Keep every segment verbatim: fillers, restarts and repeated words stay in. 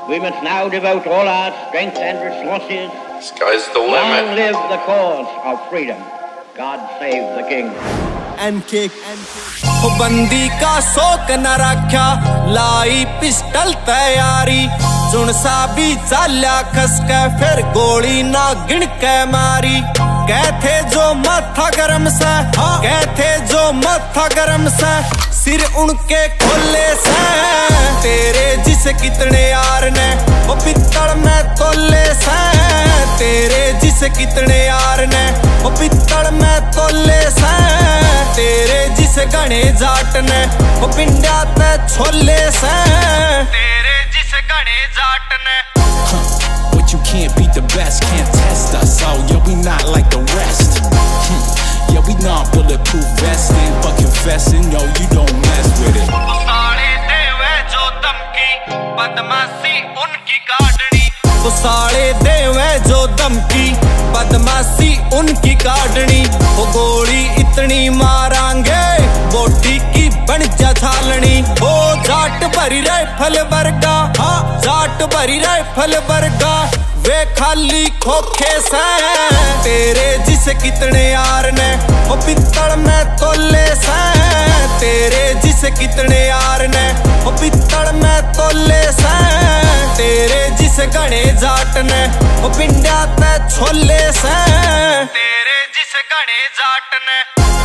We must now devote all our strength and resources. Sky's the limit. Long live the cause of freedom. God save the king. एनके हो बंदी का शौक न रखा, लाई pistol तैयारी, सुन सा भी चाल्या खस के फिर गोली ना गिन के मारी। कहते जो मथा गरम से, कहते जो मथा गरम से, सिर उनके खोले से। तेरे जिसे कितने यार ने वो पित्तल में तोले से, तेरे जिसे कितने यार ने वो पित्तल में तोले से। तेरे जिसे गणे जाट ने वो पिंडा ते छोले से, तेरे जिसे गणे जाट ने। But you can't beat the best, can't test us. Oh yeah, we not like the rest. hmm. Yeah, we not bulletproof vesting, but confessing, yo, you don't mess with it. साले देवे जो धमकी बदमाशी उनकी काटनी, वो साले देवे जो धमकी बदमाशी उनकी काटनी। वो गोली इतनी मारांगे बोटी की बन जा छालनी। ओ जाट भरी राइफल वर्गा, हाँ जाट भरी राइफल वर्गा, वे खाली खोखे से। तेरे जिसे कितने यार ने वो पित्तल में तोले से, तेरे जिसे कितने यार ने वो पित्तल में तोले से। तेरे जिसे गणे जाट ने वो पिंडा ते छोले से, तेरे जिसे गणे जाट ने।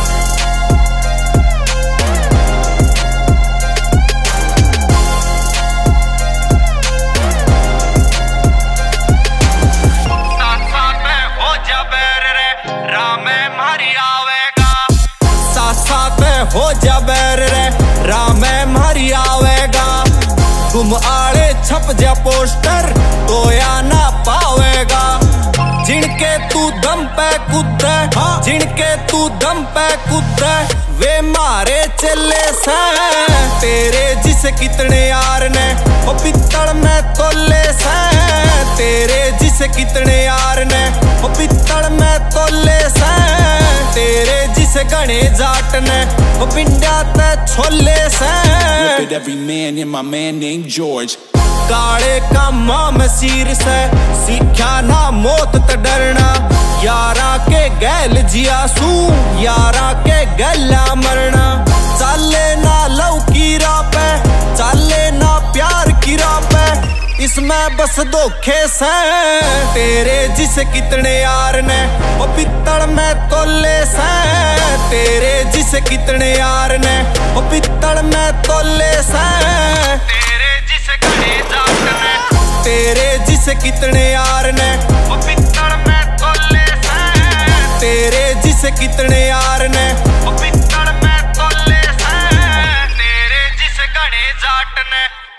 हो जा बैर रे राम मारी आवेगा, तुम आड़े छप जा पोस्टर तो या ना पावेगा। जिनके तू दम पे कूदे, जिनके तू दम पे कूदे, वे मारे चले से। तेरे जिसे कितने यार ने वो पित्तल में तोले से, तेरे जिसे कितने यार ने वो पित्तल में तोले से। तेरे जिसे गणे जाट ने वो पिंडा ते छोले से। Rip it every man in my man named George. काले का माम सिर से सीखा ना मौत ते डरना, यारा के गैल जियासू यारा के गैला मरना। चाले ना लव की राह पे, चाले ना प्यार की राह पे, इसमें बस धोखे से। तेरे जिसे कितने यार ने वो पित्तल में तोले से, तेरे जिसे कितने यार ने वो पित्तल में तोले से। तेरे जिसे गणे जाट ने, तेरे जिसे कितने यार ने वो पित्तल में तोले से, तेरे जिसे कितने यार ने वो पित्तल में तोले से। तेरे जिसे गणे जाट ने।